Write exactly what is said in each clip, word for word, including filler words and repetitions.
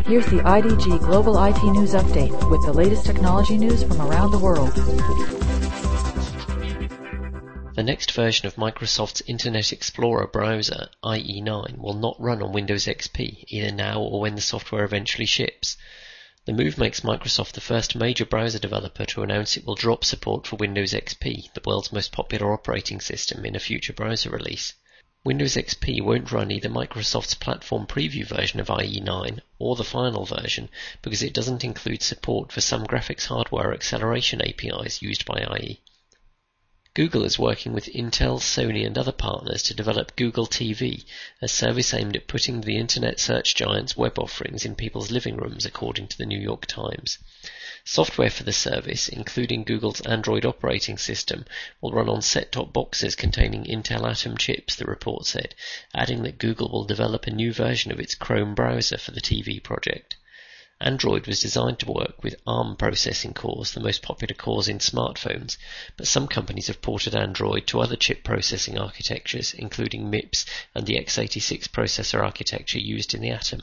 Here's the I D G Global I T News Update with the latest technology news from around the world. The next version of Microsoft's Internet Explorer browser, I E nine, will not run on Windows X P, either now or when the software eventually ships. The move makes Microsoft the first major browser developer to announce it will drop support for Windows X P, the world's most popular operating system, in a future browser release. Windows X P won't run either Microsoft's platform preview version of I E nine or the final version because it doesn't include support for some graphics hardware acceleration A P Is used by I E. Google is working with Intel, Sony and other partners to develop Google T V, a service aimed at putting the internet search giant's web offerings in people's living rooms, according to the New York Times. Software for the service, including Google's Android operating system, will run on set-top boxes containing Intel Atom chips, the report said, adding that Google will develop a new version of its Chrome browser for the T V project. Android was designed to work with ARM processing cores, the most popular cores in smartphones, but some companies have ported Android to other chip processing architectures, including MIPS and the x eighty-six processor architecture used in the Atom.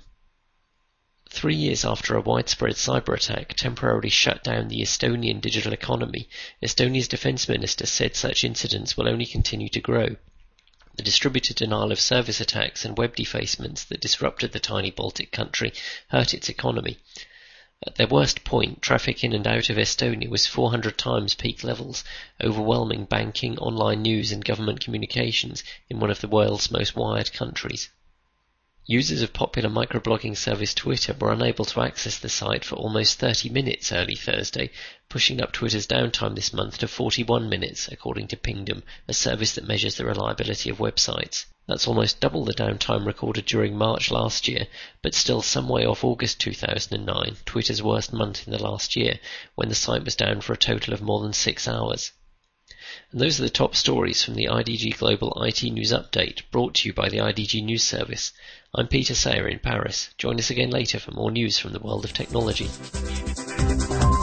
Three years after a widespread cyber attack temporarily shut down the Estonian digital economy, Estonia's defense minister said such incidents will only continue to grow. The distributed denial of service attacks and web defacements that disrupted the tiny Baltic country hurt its economy. At their worst point, traffic in and out of Estonia was four hundred times peak levels, overwhelming banking, online news and government communications in one of the world's most wired countries. Users of popular microblogging service Twitter were unable to access the site for almost thirty minutes early Thursday, pushing up Twitter's downtime this month to forty-one minutes, according to Pingdom, a service that measures the reliability of websites. That's almost double the downtime recorded during March last year, but still some way off August two thousand nine, Twitter's worst month in the last year, when the site was down for a total of more than six hours. And those are the top stories from the I D G Global I T News Update, brought to you by the I D G News Service. I'm Peter Sayer in Paris. Join us again later for more news from the world of technology.